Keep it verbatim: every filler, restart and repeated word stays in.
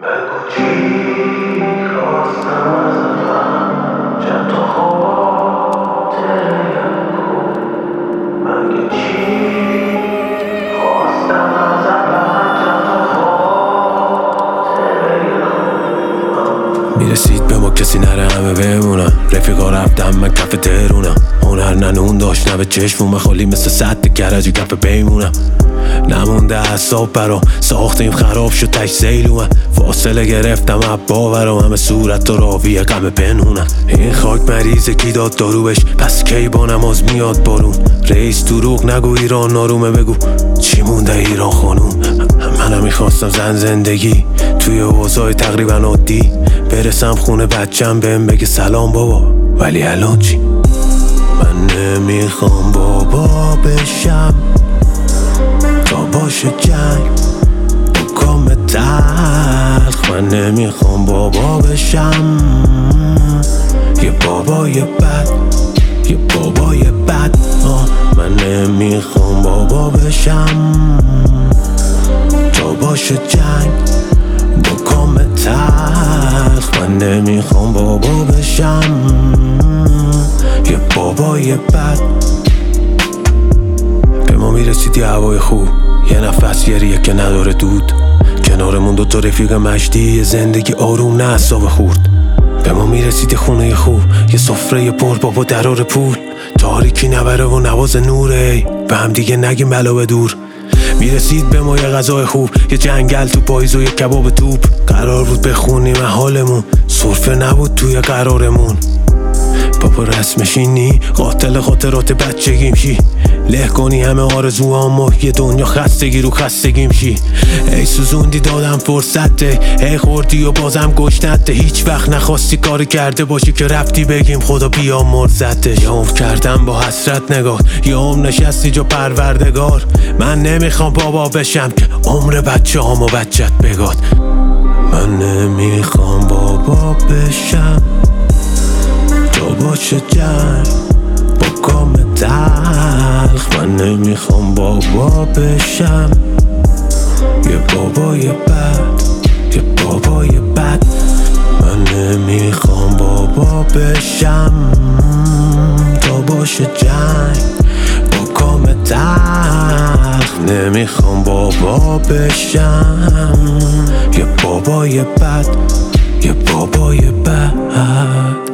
بگو چی خواستم ازت، چند تا خاطره خوب. مگه چی خواستم ازت، چند تا خاطره خوب. میرسید به ما کسی نره همه بمونن، رفیقا رفتم من کف ترونم، هنر ننون داشت نه به چشمومه، خالی مثل سد گرج و کف بیمونم. نمونده اعصاب برام، ساختیم خراب شد تش زیل اومد، فاصله گرفتم اب باورم، همه صورت و راویه غم پنهونم. این خاک مریضه کی داد دارو بش، پس کی با نماز میاد بارون. رئیس دروغ نگو ایران نارومه، بگو چی مونده ایران خانوم. منم میخواستم زن زندگی توی اوضاع تقریبا عادی، برسم خونه بچم بهم بگه سلام بابا، ولی الان چی؟ من نمیخوام بابا بشم تا باشه جنگ با کام تلخ. من نمیخوام بابا بشم یه بابای بد، یه بابای بد. آه من نمیخوام بابا بشم تا باشه جنگ با کام تلخ. من نمیخوام بابا بشم یه بابای بد. به ما میرسید یه هوای خوب، یه نفس گریه که نداره دود، کنارمون دوتا رفیق مشتی، یه زندگی آروم نه اعصاب خورد. به ما میرسید خونه خوب، یه سفره پر بابا درار پول، تاریکی نبره و نواز نوره، به هم دیگه نگیم بلا به دور. میرسید به ما یه غذای خوب، یه جنگل تو پاییز و یه کباب توپ، قرار بود بخونیم حالمون، سرفه نبود توی قرارمون. بابا رسمشینی قاتل خاطرات بچگیم شی، له کنی همه آرزوهامو، یه دنیا خستگی رو خستگیم شی. ای سوزوندی دادم فرصته، ای خوردی و بازم گشنته، هیچ وقت نخواستی کاری کرده باشی که رفتی بگیم خدا بیا مرزته. یا عمر کردم با حسرت نگاه، یا عمر نشستی جا پروردگار. من نمیخوام بابا بشم که عمر بچه هامو بچت بگاد. من نمیخوام بابا بشم تا باشه جنگ با کام تلخ. من نمیخوام بابا بشم یه بابای بد، یه بابای بد. من نمیخوام بابا بشم تا باشه جنگ با کام تلخ. نمیخوام بابا بشم یه بابای بد، یه بابای بد.